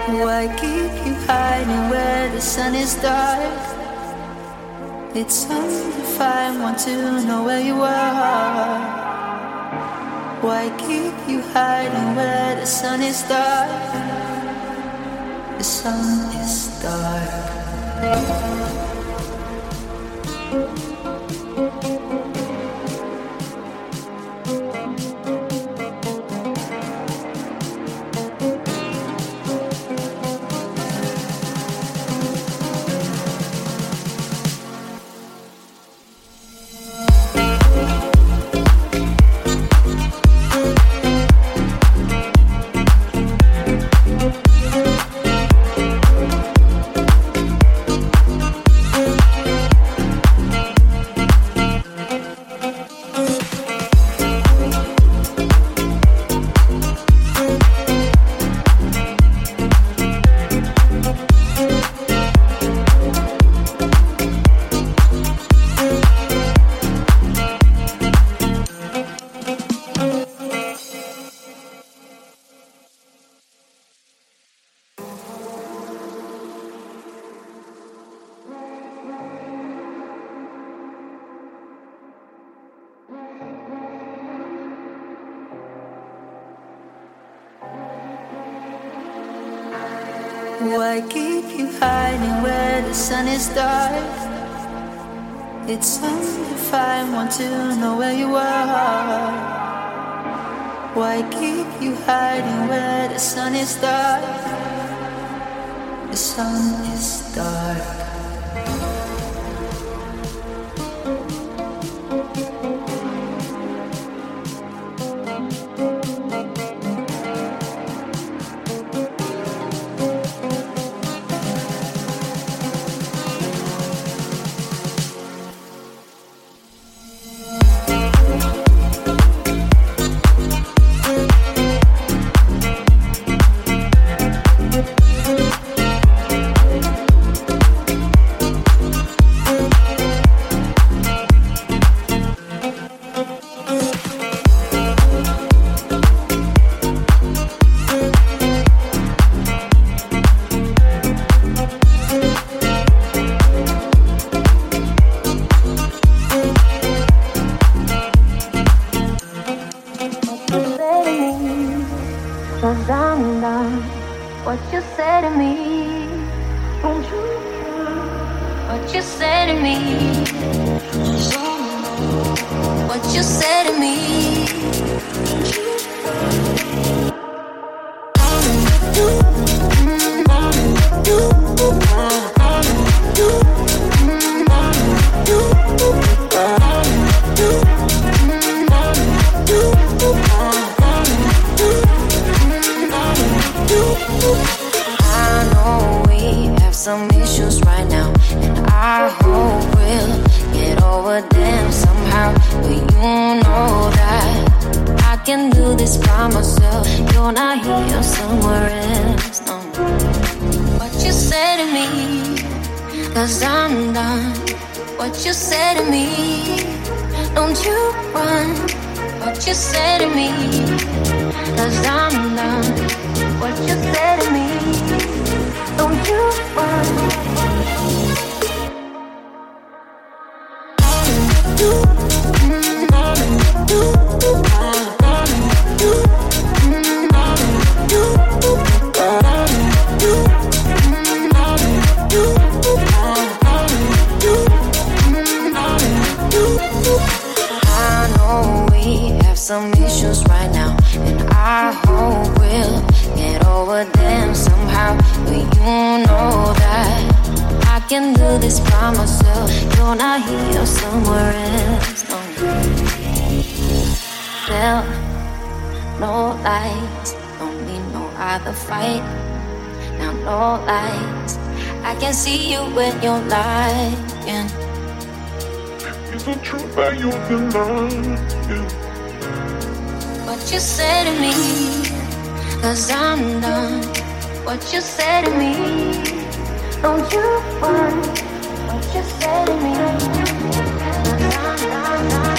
Why keep you hiding where the sun is dark? It's undefined, want to know where you are. Why keep you hiding where the sun is dark? The sun is dark. Why keep you hiding where the sun is dark? It's undefined, want to know where you are. Why keep you hiding where the sun is dark? The sun is dark. What you say to me, 'cause I'm done. What you say to me, don't you want what you say to me, 'cause I'm done.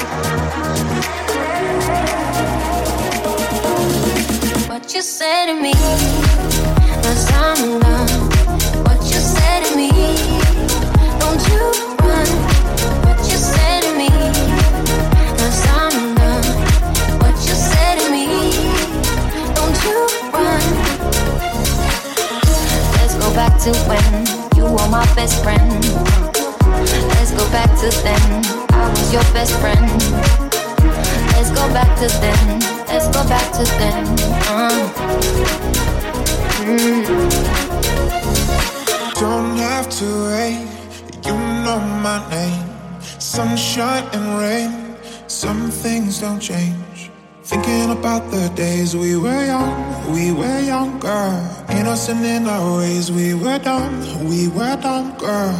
What you say to me, 'cause I'm done. What you say to me? Don't you run. What you say to me? 'Cause I'm done. What you say to me? Don't you run. Let's go back to when you were my best friend. Let's go back to then. I was your best friend. Let's go back to then. Let's go back to then. Don't have to wait. You know my name. Sunshine and rain. Some things don't change. Thinking about the days we were younger. Innocent in our ways, we were dumb, girl.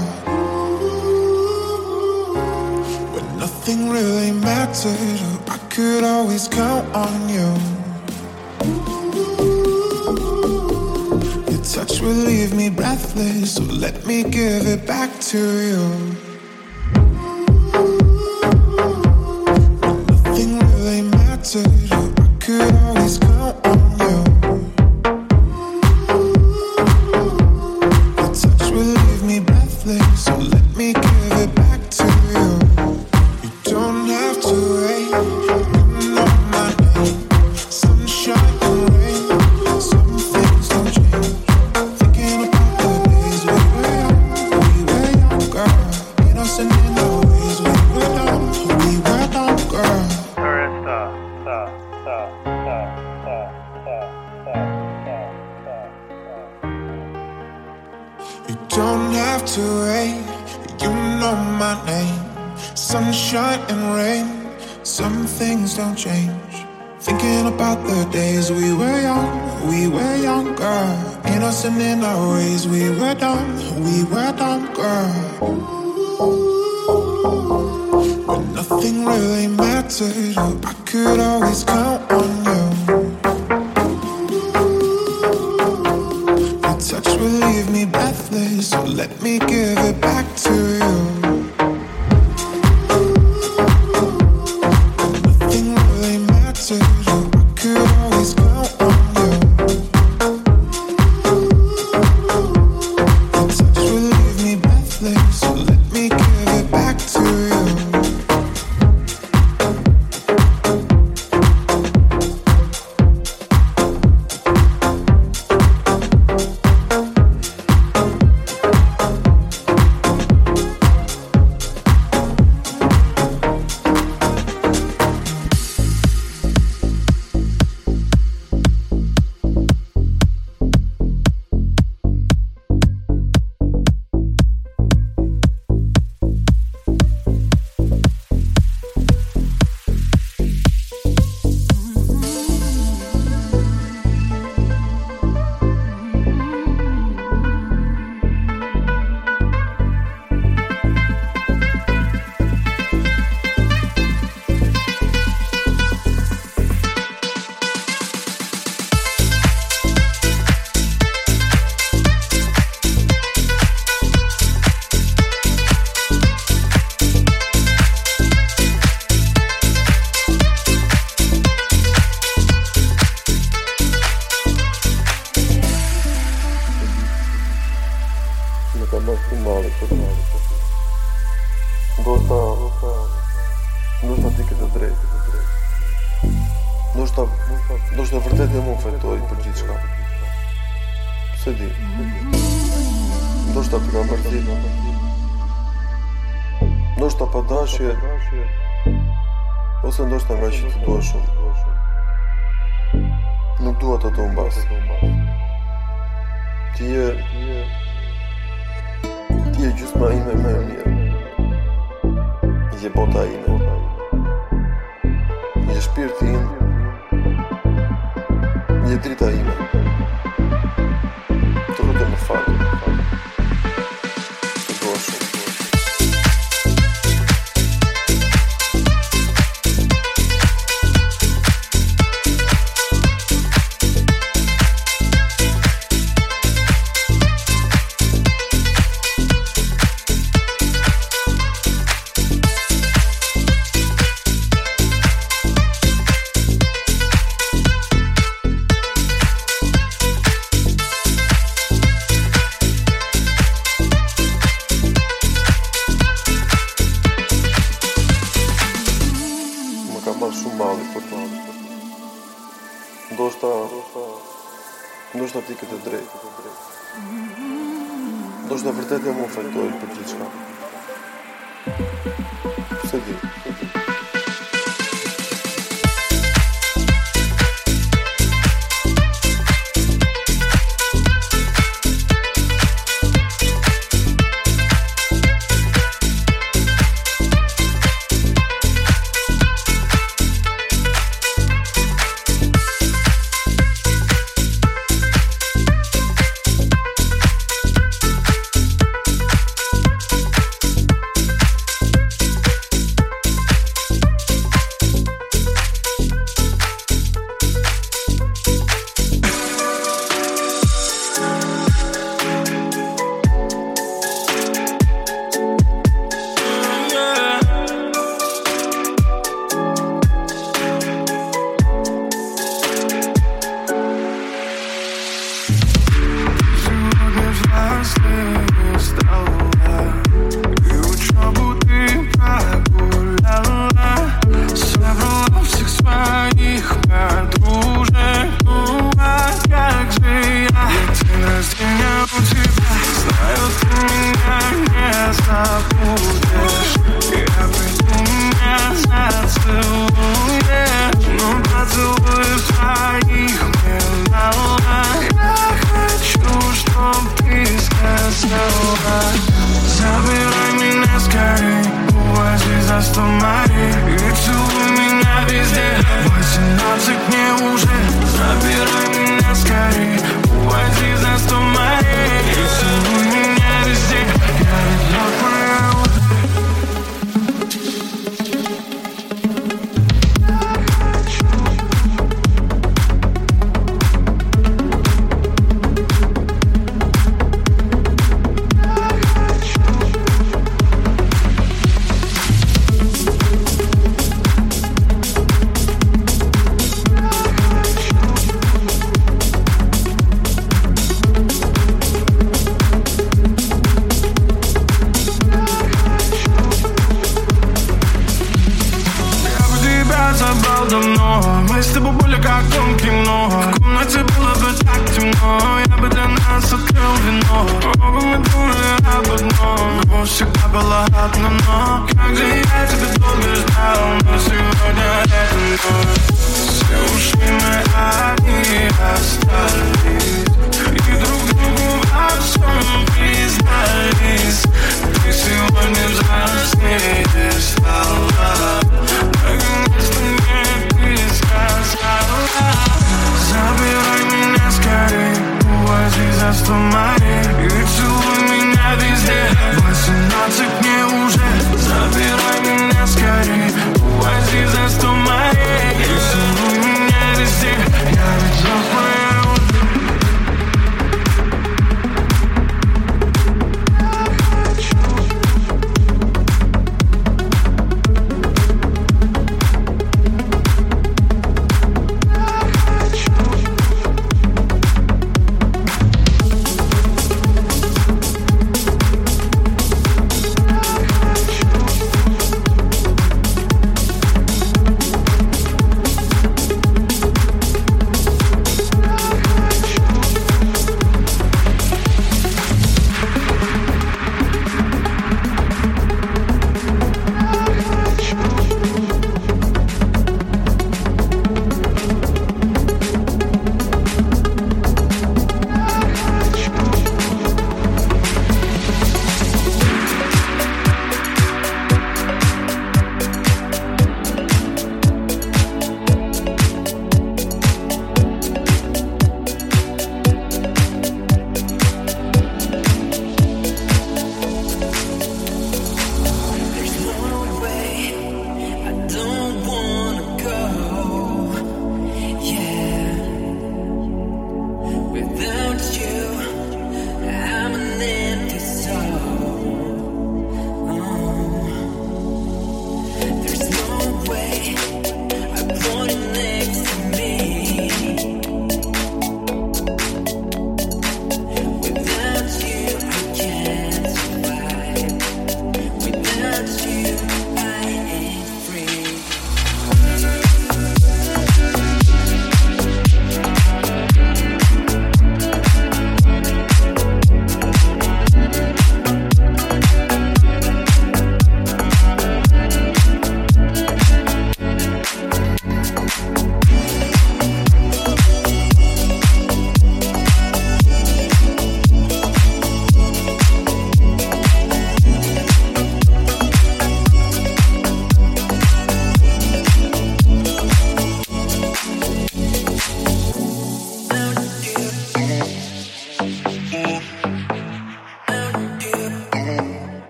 When nothing really mattered, I could always count on you. Your touch will leave me breathless, so let me give it back to you. When nothing really mattered, I could always count on you. Your touch will leave me breathless, so let me give it back to you. You don't have to wait. You know my name. Sunshine and rain. Some things don't change. Thinking about the days we were young, girl. Innocent in our ways, we were dumb, girl. You don't have to wait. You know my name. Sunshine and rain. Some things don't change. Thinking about the days we were young, girl. Innocent in our ways, we were dumb, girl. When nothing really mattered, I could always count on you. Your touch will leave me breathless, so let me give it back to you. Ndoshta vërtet e mund fetoj për gjithë shka. Pse di? Ndoshta të kam mërtit. Ndoshta pa dashje. Ose ndoshta nga që të dua shumë. Nuk dua të të mbas. Ti je gjysma ime me e mirë. Je bota ime. Je shpirti im. Je drita ime. Të lutem më fal. Të dua shumë. Ndoshta ti këtë drejt. Ndoshta vërtet e më ofendoj për gjithçka. Se di. Забирай меня скорей, увози за 100 миль и целуй меня везде. 18 мне уже. Забирай меня скорей, увози за 100 миль и целуй меня везде. Я ведь твоя уже. Мы с тобой были как в том кино. В комнате было бы так темно. Я бы для нас открыл вино. Оба мы думали об одном. Любовь всегда была одна, но как же я тебя долго ждал. Но сегодня это ночь. Все ушли мы одни остались. И друг другу во всем признались. Ты сегодня взрослее стала. Наконец-то мне ты сказала. Забирай меня скорей, увози за 100 миль и целуй меня везде. 18 мне уже. Забирай меня скорей, увози за 100 миль и целуй меня везде. Я ведь взрослая уже.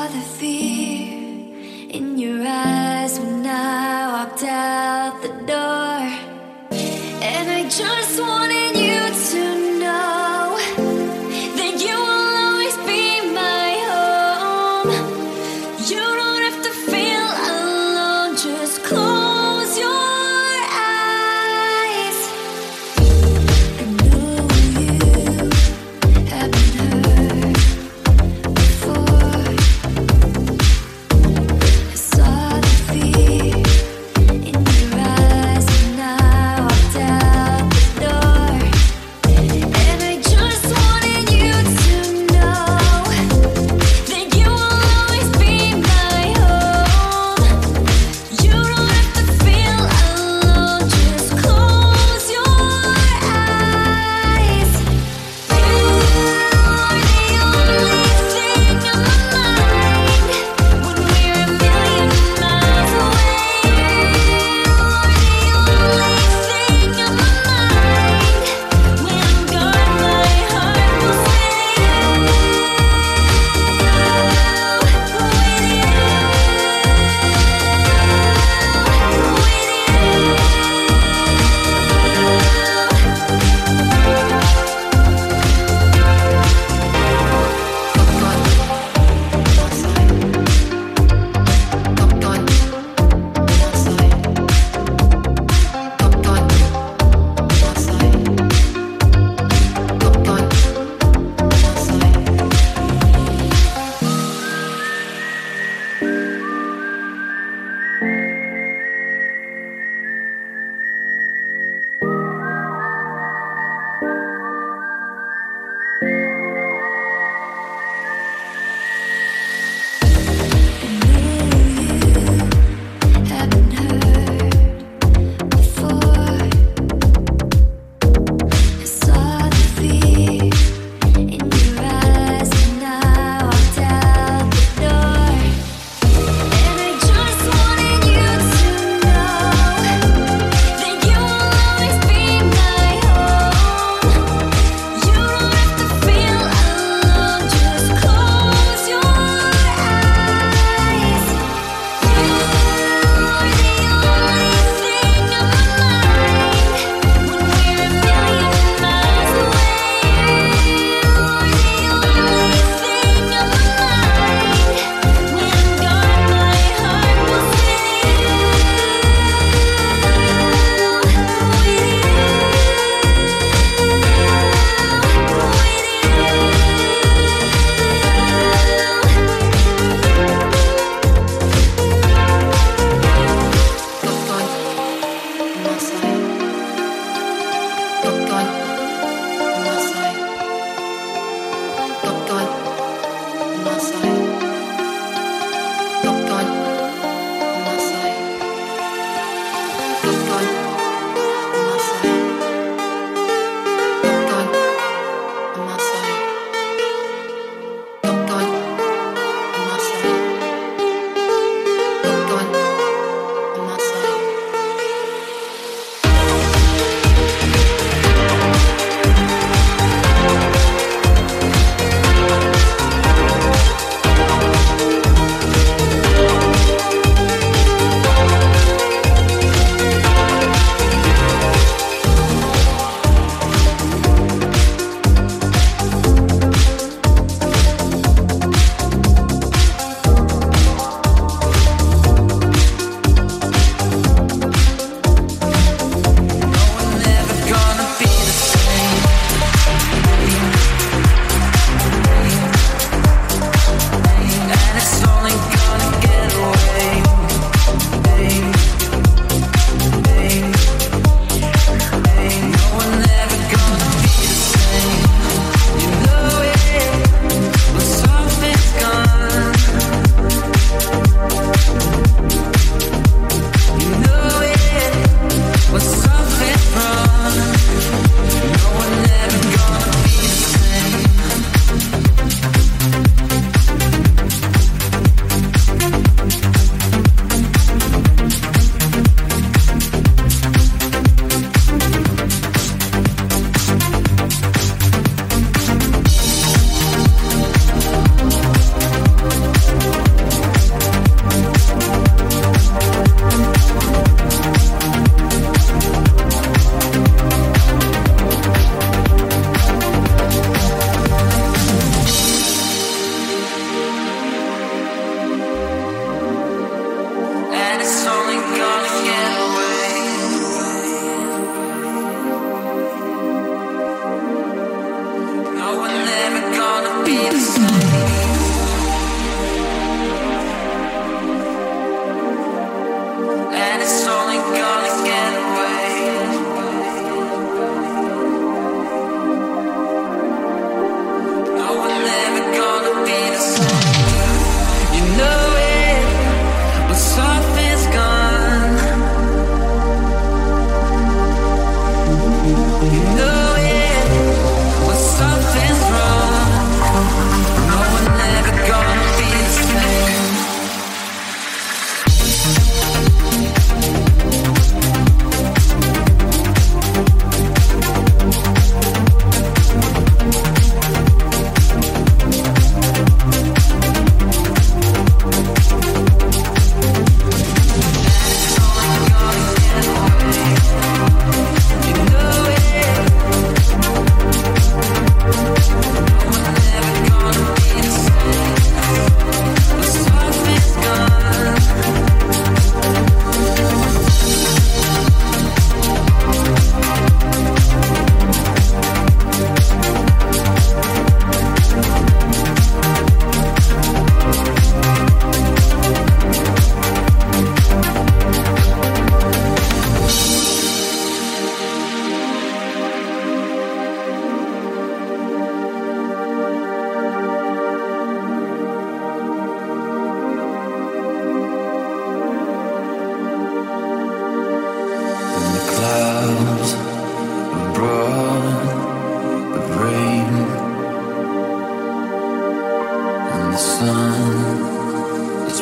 the fear in your eyes when I walked out the door. And I just wanted you to know that you will always be my home. You don't have to feel alone, just close your eyes. I know you have been hurt before. I saw the fear in your eyes.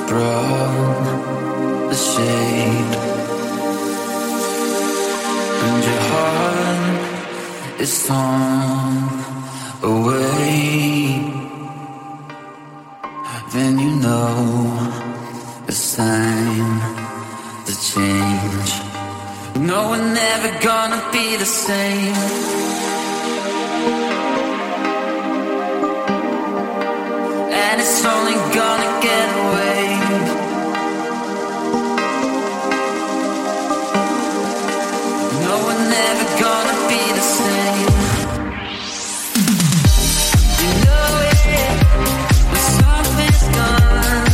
brought the shade, and your heart is torn away. Then you know it's time to change. No, we're never gonna be the same. And it's only gonna get away. No, we're never gonna be the same. You know it, when something's gone.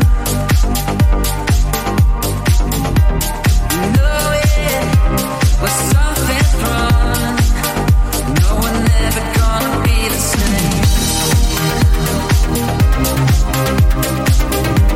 You know it, when something's wrong. No, we're never gonna be the same.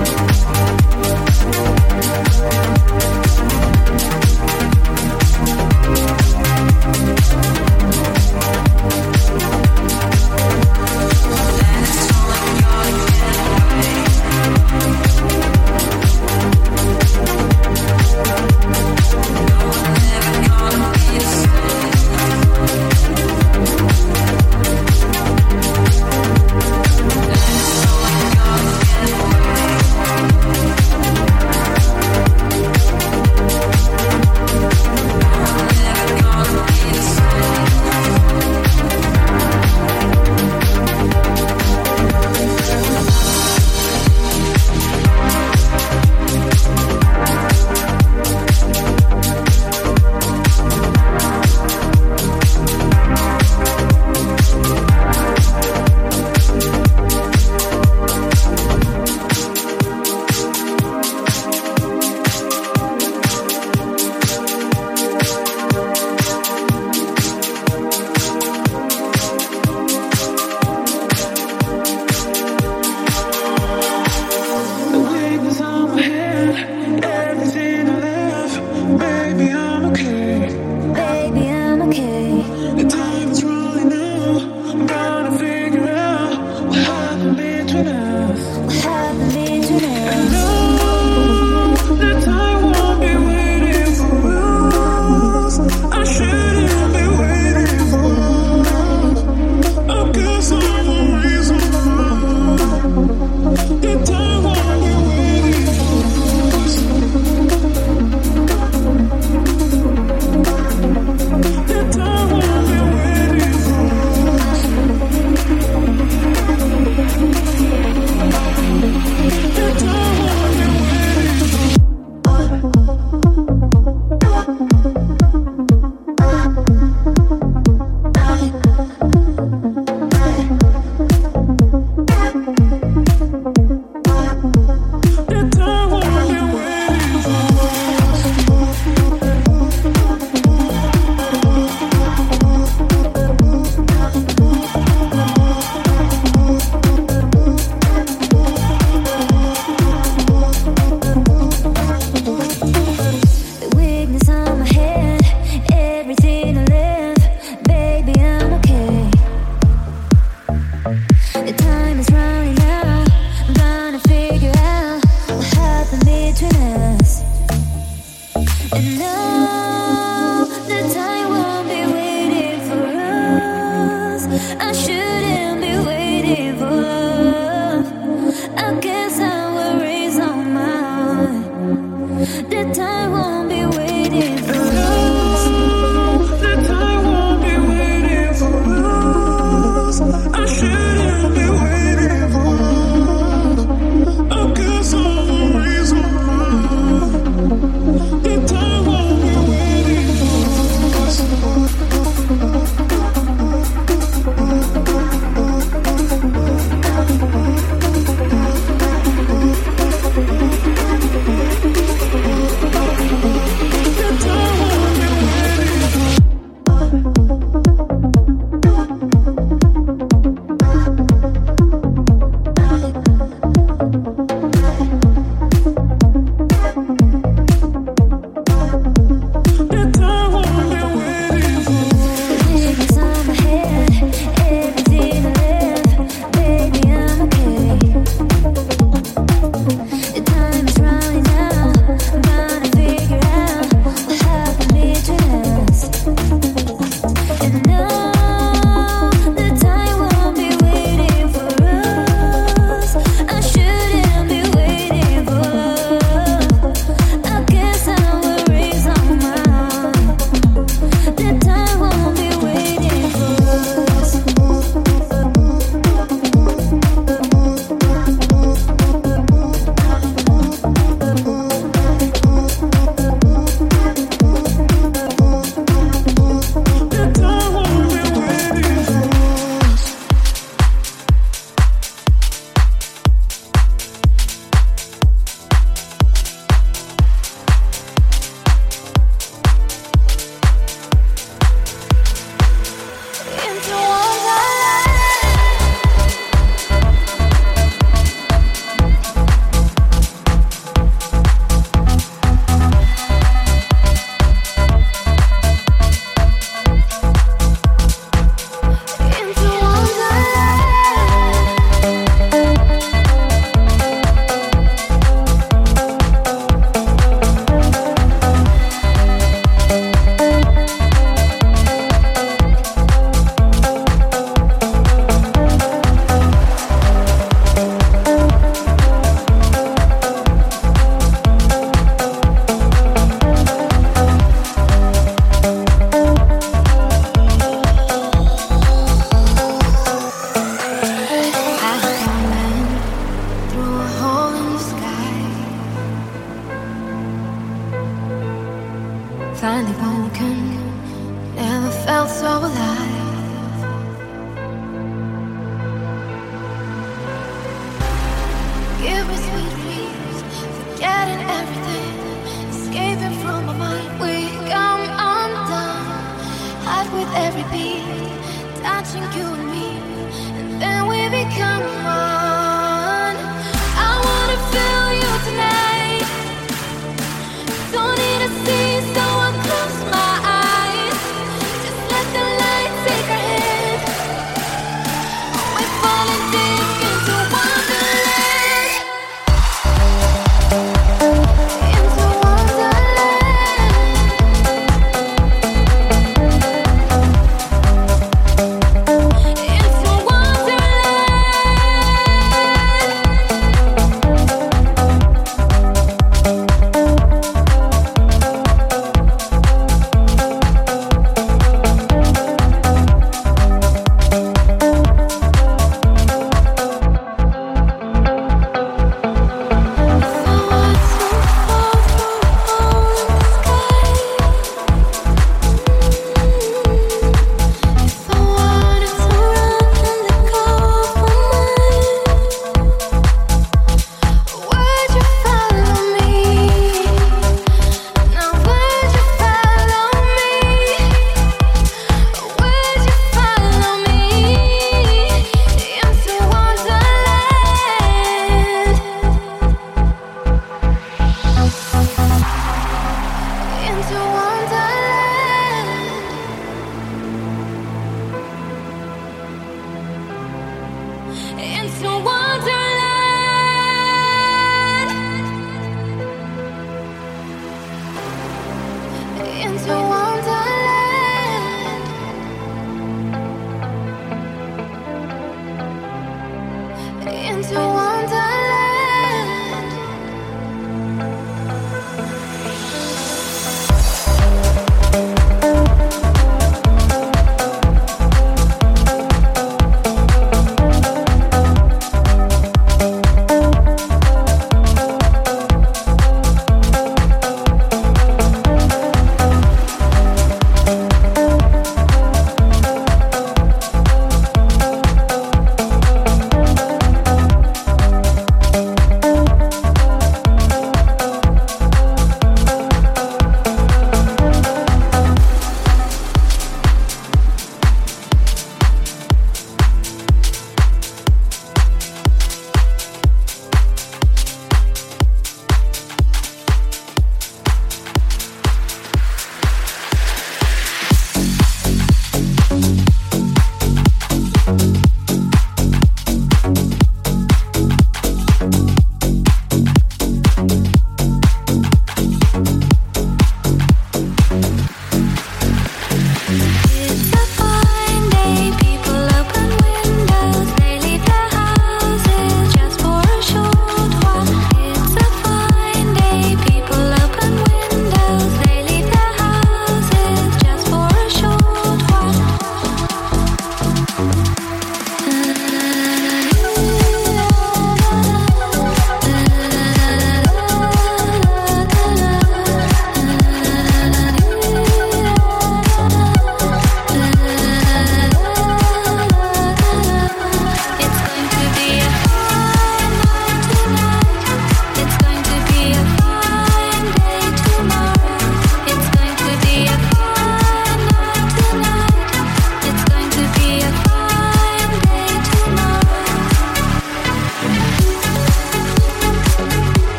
finally broken. Never felt so alive. Give me sweet dreams, forgetting everything, escaping from my mind. We come undone, hide with every beat, touching you and me, and then we become one. I wanna feel you tonight. Don't need to see, so I'll close my eyes. Just let the light take our hand. We're falling deep into wonderland. Into wonderland. Into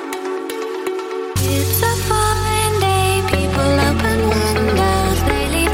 It's a fine day, people open windows, they leave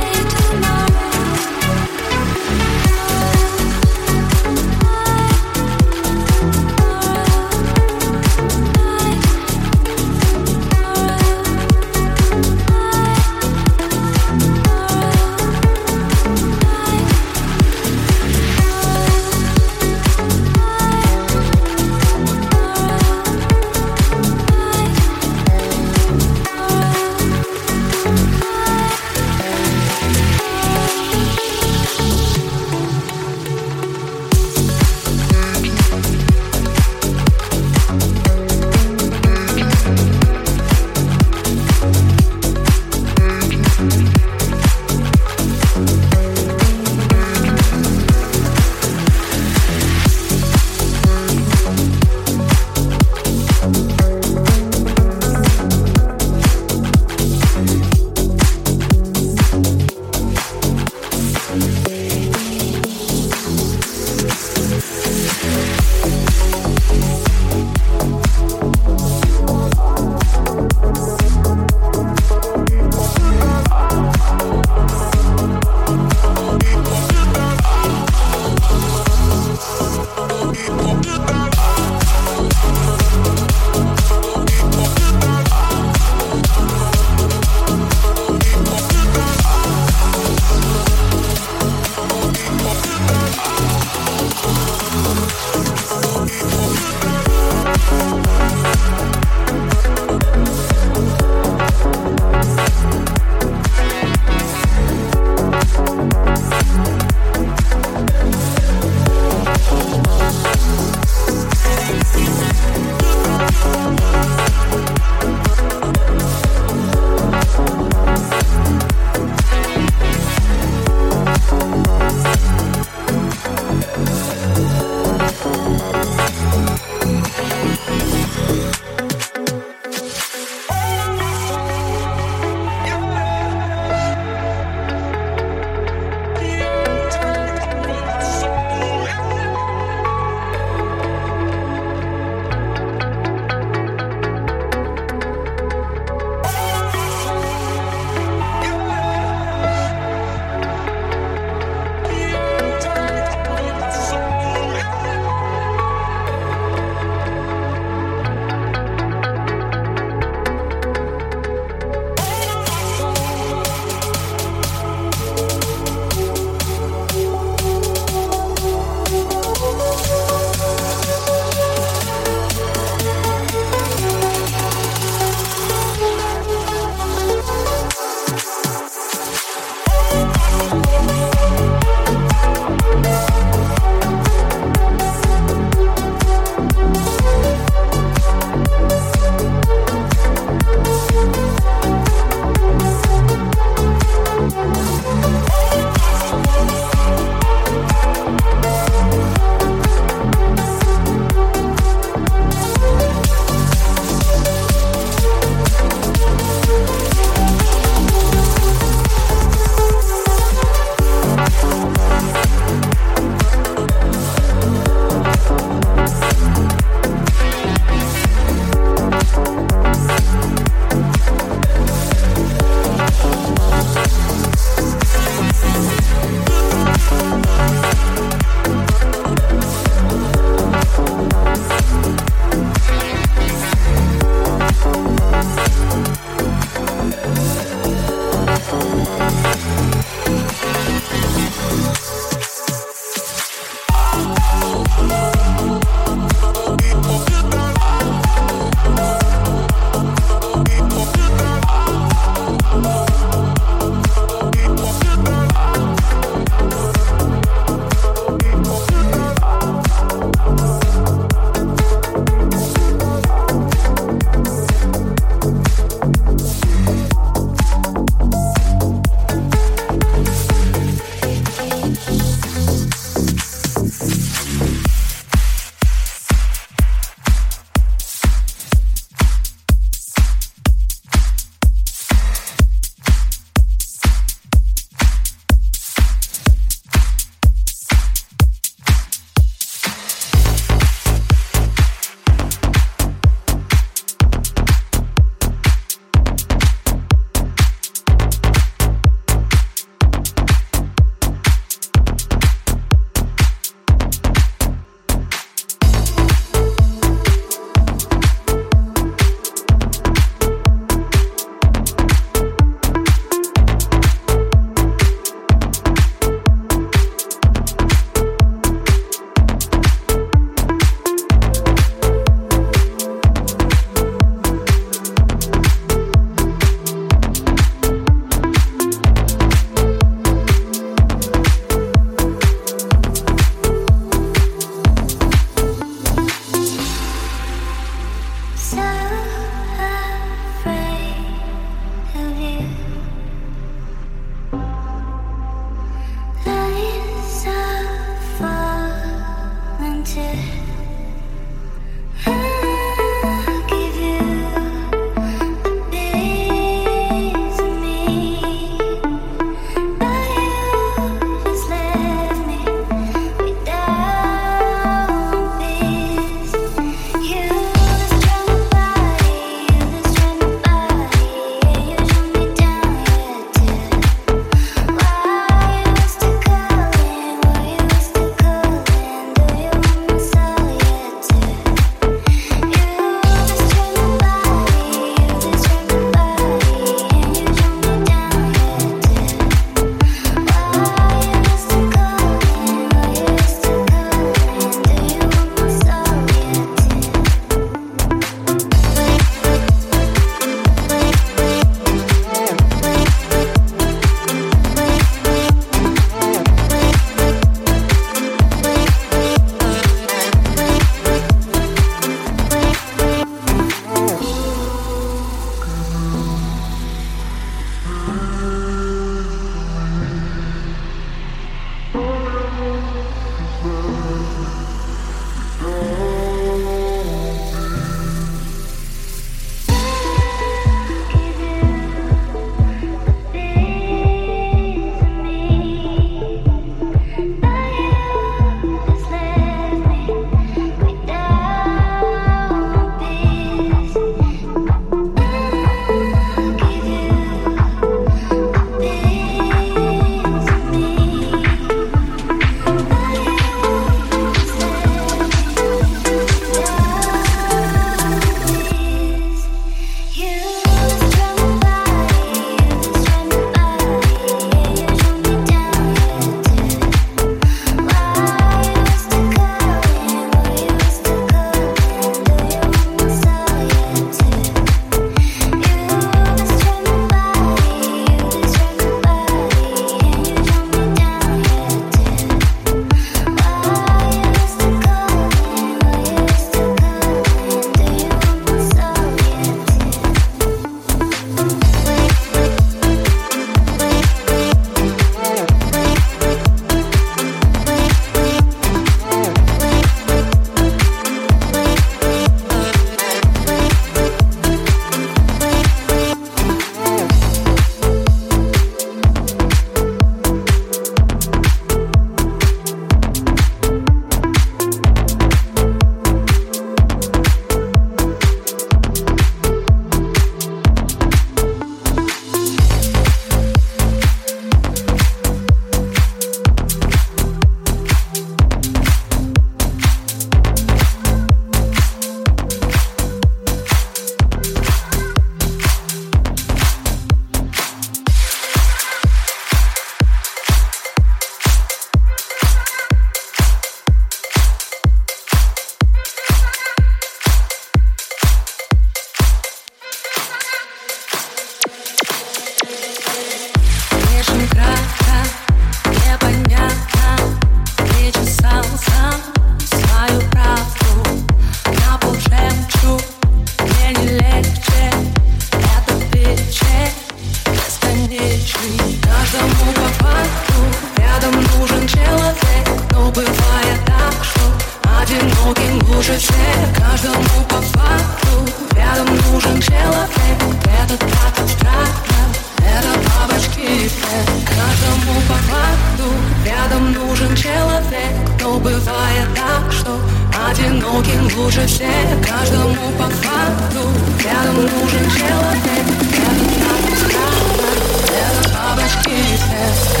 мечты. Каждому по факту рядом нужен человек, но бывает так, что одиноким лучше всех. Каждому по факту рядом нужен человек. Это так абстрактно, это бабочки эффект. Каждому по факту рядом нужен человек, но бывает так, что одиноким лучше всех. Каждому по факту рядом нужен человек. Это так абстрактно, это бабочки эффект.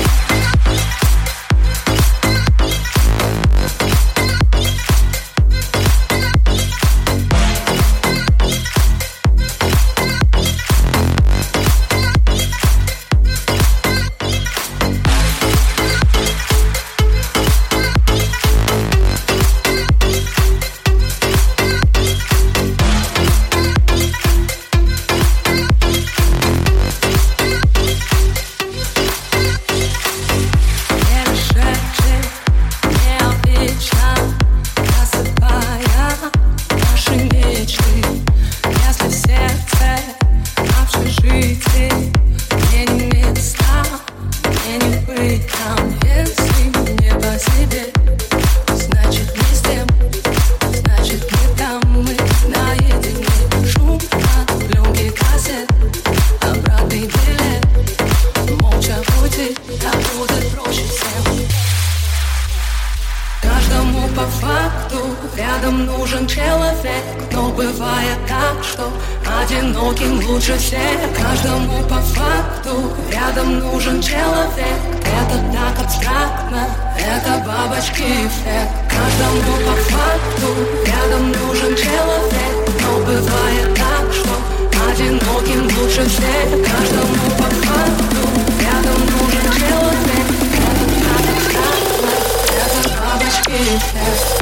Рядом нужен человек, но бывает так, что одиноким лучше всех. Каждому по факту рядом нужен человек. Это так абстрактно, это бабочки эффект. Каждому по факту рядом нужен человек, но бывает так, что одиноким лучше всех. Каждому по факту рядом нужен человек. Это так абстрактно, это бабочки эффект.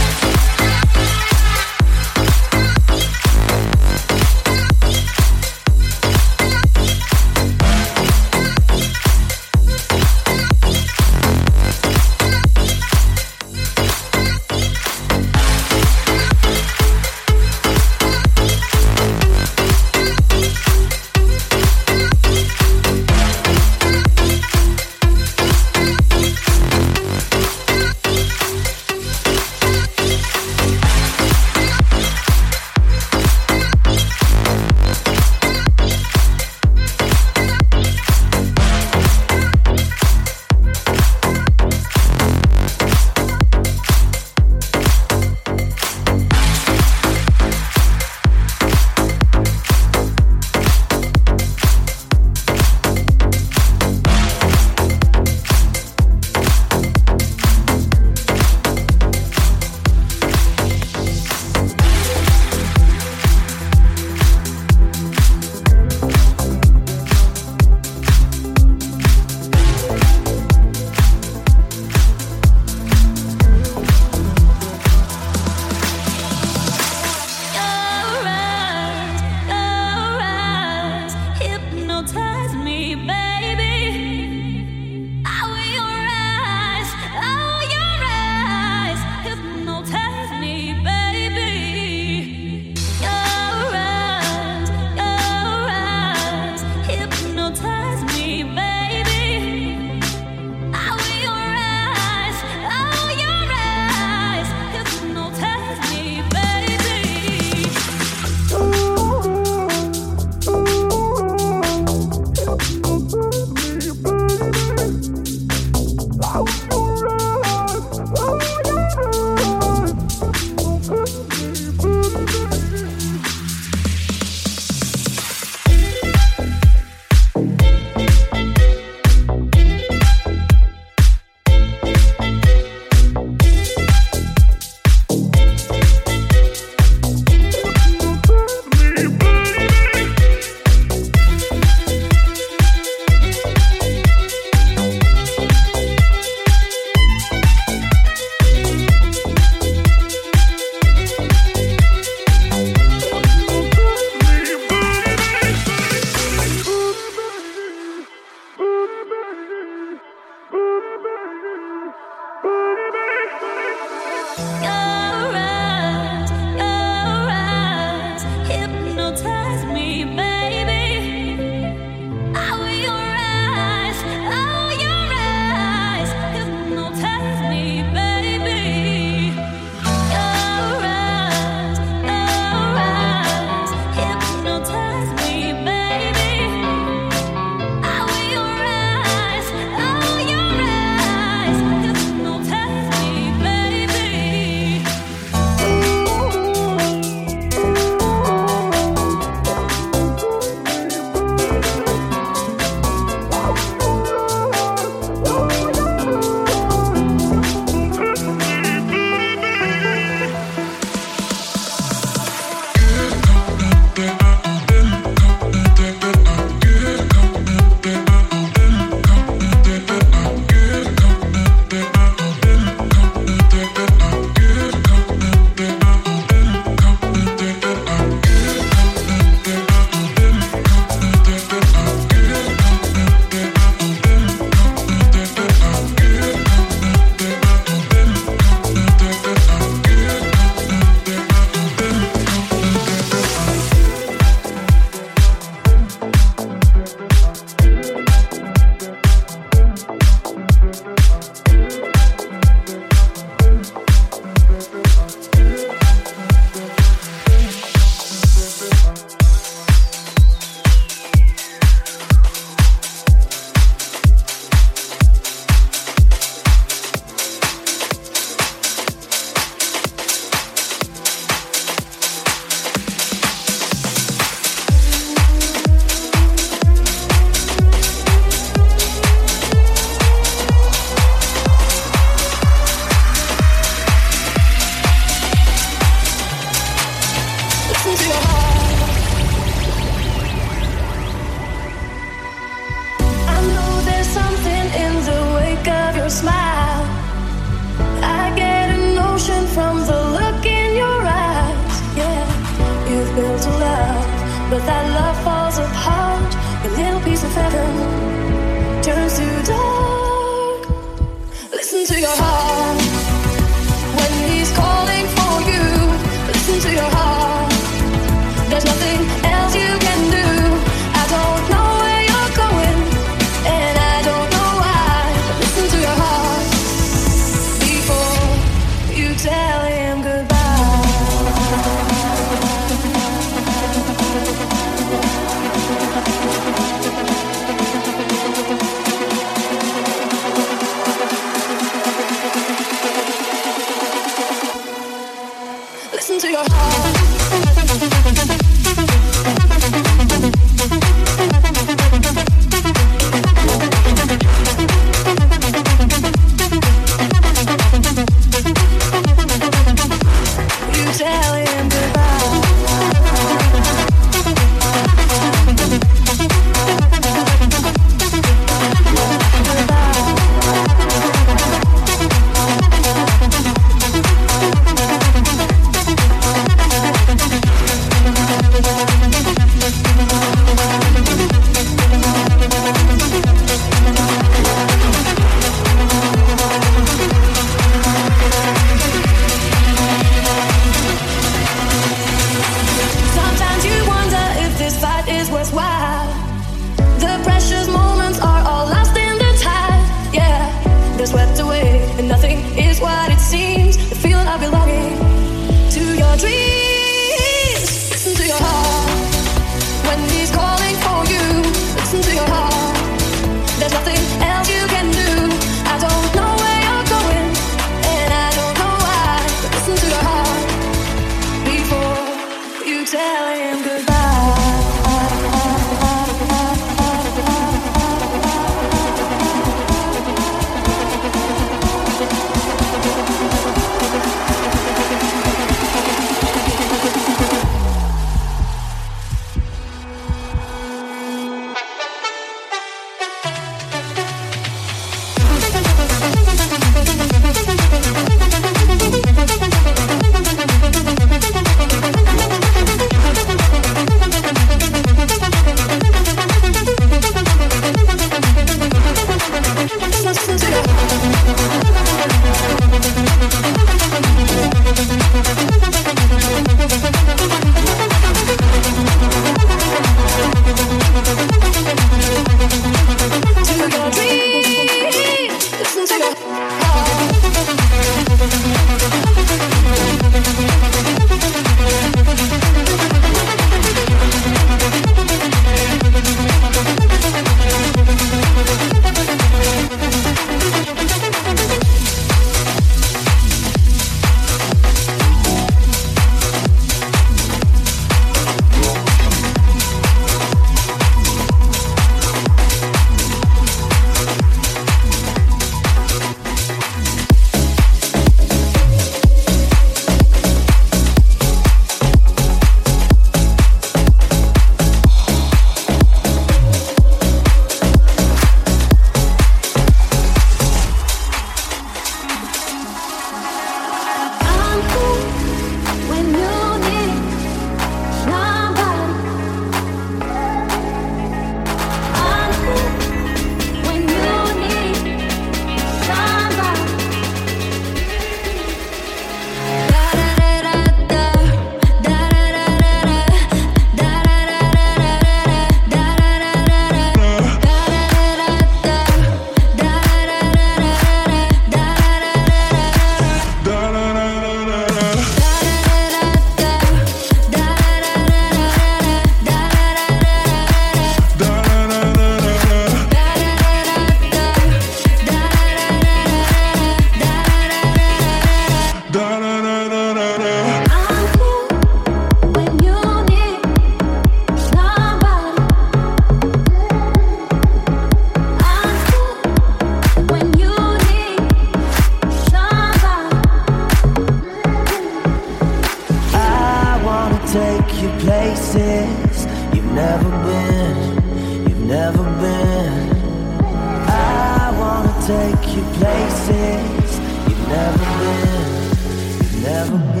take you places you've never been, you've never been.